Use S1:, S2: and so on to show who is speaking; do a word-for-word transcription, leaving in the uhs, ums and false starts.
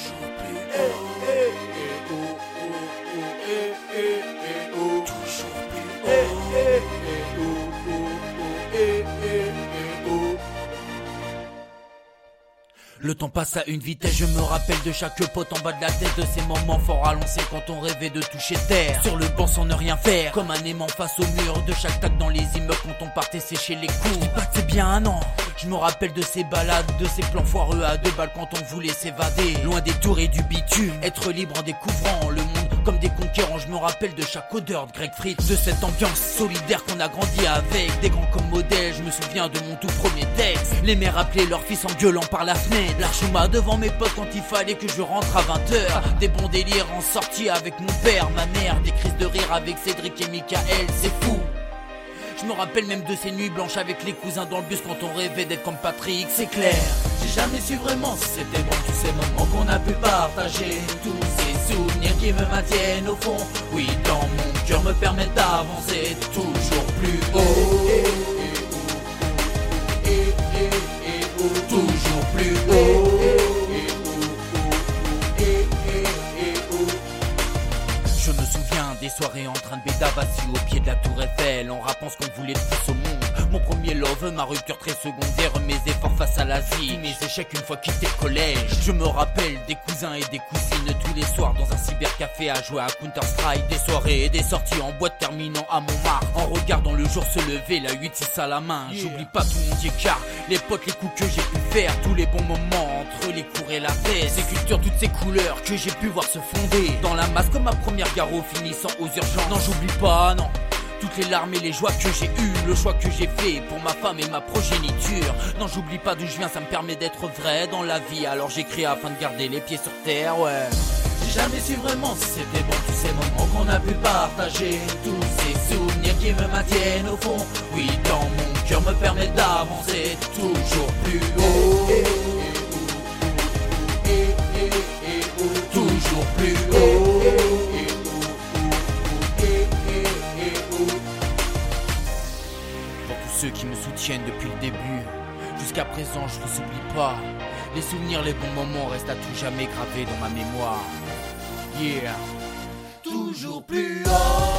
S1: toujours plus haut. Eh, eh, oh, oh, oh, eh, eh, eh, oh. Toujours plus haut. Eh, eh, eh, oh, oh, oh, eh, eh, eh, oh.
S2: Le temps passe à une vitesse, je me rappelle de chaque pote en bas de la tête, de ces moments forts à lancer quand on rêvait de toucher terre. Sur le banc sans ne rien faire, comme un aimant face au mur, de chaque tac dans les immeubles quand on partait sécher les coups. Je dis pas que c'est bien un an, je me rappelle de ces balades, de ces plans foireux à deux balles quand on voulait s'évader. Loin des tours et du bitume, être libre en découvrant le monde comme des conquérants. Je me rappelle de chaque odeur de Greg Fritz, de cette ambiance solidaire qu'on a grandi avec, des grands comme modèles. Je me souviens de mon tout premier texte, les mères appelaient leurs fils en gueulant par la fenêtre. L'archouma devant mes potes quand il fallait que je rentre à vingt heures. Des bons délires en sortie avec mon père, ma mère, des crises de rire avec Cédric et Michael, c'est fou. Je me rappelle même de ces nuits blanches avec les cousins dans le bus quand on rêvait d'être comme Patrick, c'est clair.
S1: J'ai jamais su vraiment si c'était bon tous ces moments qu'on a pu partager, tous ces souvenirs qui me maintiennent au fond. Oui, dans mon cœur me permettent d'avancer toujours plus haut. Eh, eh, oh, eh, eh, eh, oh, toujours plus haut. Eh, eh, oh, eh, eh, eh, oh.
S2: Je me souviens des soirées en train de bédave assis au pied de la tour Eiffel, en rappant ce qu'on voulait de plus au monde. Mon premier love, ma rupture très secondaire, mes efforts face à l'Asie, mes échecs une fois quitté le collège. Je me rappelle des cousins et des cousines tous les soirs dans un cybercafé à jouer à Counter Strike. Des soirées et des sorties en boîte terminant à Montmartre, en regardant le jour se lever, la huit six à la main. Yeah. J'oublie pas tout mon car les potes, les coups que j'ai pu faire, tous les bons moments entre les cours et la fête, ces cultures, toutes ces couleurs que j'ai pu voir se fonder dans la masse comme ma première garo finissant aux urgences. Non, j'oublie pas, non, toutes les larmes et les joies que j'ai eues, le choix que j'ai fait pour ma femme et ma progéniture. Non, j'oublie pas d'où je viens, ça me permet d'être vrai dans la vie. Alors j'écris afin de garder les pieds sur terre, ouais.
S1: J'ai jamais su vraiment si c'était bon tous ces moments qu'on a pu partager, tous ces souvenirs qui me maintiennent au fond. Oui, dans mon cœur me permettent d'avancer toujours plus haut. Eh, eh, oh, eh, eh, eh, oh, toujours plus haut. Eh, eh, oh, eh, eh, eh, oh.
S2: Pour tous ceux qui me soutiennent depuis le début, jusqu'à présent je vous oublie pas. Les souvenirs, les bons moments restent à tout jamais gravés dans ma mémoire. Yeah.
S1: Toujours plus haut.